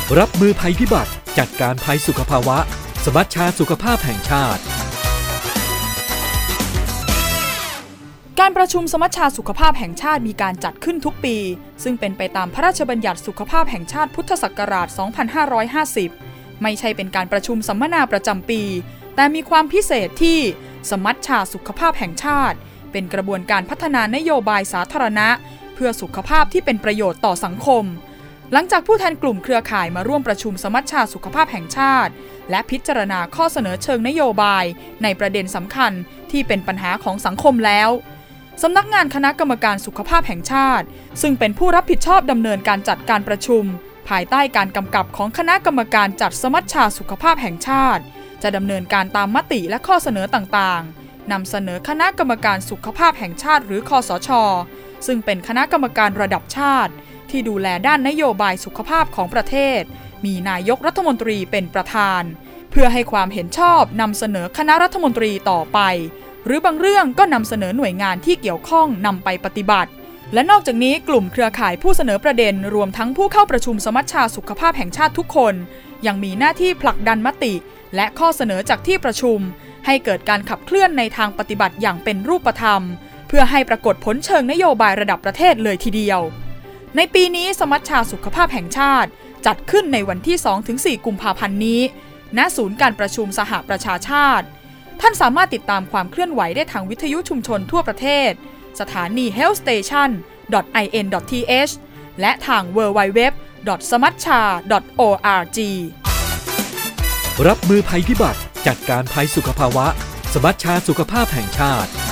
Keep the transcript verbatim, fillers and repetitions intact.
รับมือภัยพิบัติจัดการภัยสุขภาวะสมัชชาสุขภาพแห่งชาติการประชุมสมัชชาสุขภาพแห่งชาติมีการจัดขึ้นทุกปีซึ่งเป็นไปตามพระราชบัญญัติสุขภาพแห่งชาติพุทธศักราช สองพันห้าร้อยห้าสิบ ไม่ใช่เป็นการประชุมสัมมนาประจำปีแต่มีความพิเศษที่สมัชชาสุขภาพแห่งชาติเป็นกระบวนการพัฒนานโยบายสาธารณะเพื่อสุขภาพที่เป็นประโยชน์ต่อสังคมหลังจากผู้แทนกลุ่มเครือข่ายมาร่วมประชุมสมัชชาสุขภาพแห่งชาติและพิจารณาข้อเสนอเชิงนโยบายในประเด็นสำคัญที่เป็นปัญหาของสังคมแล้วสำนักงานคณะกรรมการสุขภาพแห่งชาติซึ่งเป็นผู้รับผิดชอบดำเนินการจัดการประชุมภายใต้การกำกับของคณะกรรมการจัดสมัชชาสุขภาพแห่งชาติจะดำเนินการตามมติและข้อเสนอต่างๆนำเสนอคณะกรรมการสุขภาพแห่งชาติหรือคสช.ซึ่งเป็นคณะกรรมการระดับชาติที่ดูแลด้านนโยบายสุขภาพของประเทศมีนายกรัฐมนตรีเป็นประธานเพื่อให้ความเห็นชอบนำเสนอคณะรัฐมนตรีต่อไปหรือบางเรื่องก็นำเสนอหน่วยงานที่เกี่ยวข้องนำไปปฏิบัติและนอกจากนี้กลุ่มเครือข่ายผู้เสนอประเด็นรวมทั้งผู้เข้าประชุมสมัชชาสุขภาพแห่งชาติทุกคนยังมีหน้าที่ผลักดันมติและข้อเสนอจากที่ประชุมให้เกิดการขับเคลื่อนในทางปฏิบัติอย่างเป็นรูปธรรมเพื่อให้ปรากฏผลเชิงนโยบายระดับประเทศเลยทีเดียวในปีนี้สมัชชาสุขภาพแห่งชาติจัดขึ้นในวันที่ สองถึงสี่ กุมภาพันธ์นี้ณศูนย์การประชุมสหประชาชาติท่านสามารถติดตามความเคลื่อนไหวได้ทางวิทยุชุมชนทั่วประเทศสถานี เฮลท์ สเตชัน ดอท ไอ เอ็น ดอท ที เอช และทาง ดับเบิลยู ดับเบิลยู ดับเบิลยู ดอท สมัชชา ดอท โอ อาร์ จีรับมือภัยพิบัติจัดการภัยสุขภาวะสมัชชาสุขภาพแห่งชาติ